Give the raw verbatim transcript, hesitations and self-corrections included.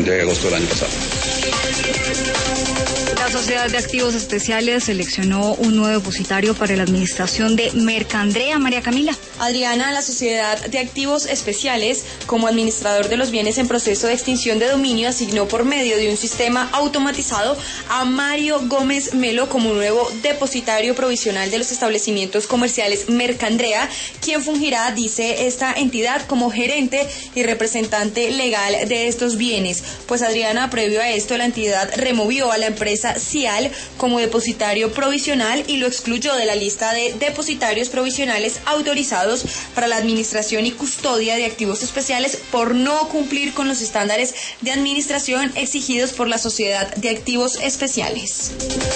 julio y agosto del año pasado. La Sociedad de Activos Especiales seleccionó un nuevo depositario para la administración de Mercandrea. María Camila. Adriana, la Sociedad de Activos Especiales, como administrador de los bienes en proceso de extinción de dominio, asignó por medio de un sistema automatizado a Mario Gómez Melo como nuevo depositario provisional de los establecimientos comerciales Mercandrea, quien fungirá, dice esta entidad, como gerente y representante legal de estos bienes. Pues Adriana, previo a esto, la entidad removió a la empresa Cial como depositario provisional y lo excluyó de la lista de depositarios provisionales autorizados para la administración y custodia de activos especiales por no cumplir con los estándares de administración exigidos por la Sociedad de Activos Especiales.